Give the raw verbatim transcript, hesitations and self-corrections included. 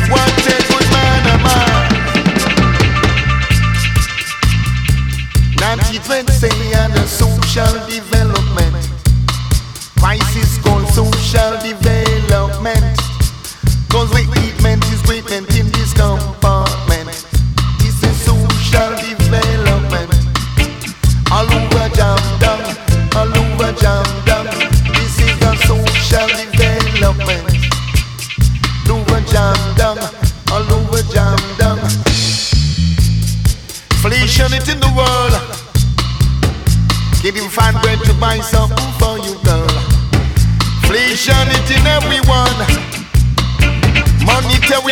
What a good man, a man. nineteen twenty and the social development. Crisis called social development. Cause the treatment is treatment in this compartment. This is social development. All over jam down, all over jam down. This is the social development. All over jam down, all over jam down. Inflation it in the world. Can't even find bread to buy something for you, girl. Inflation it in everyone.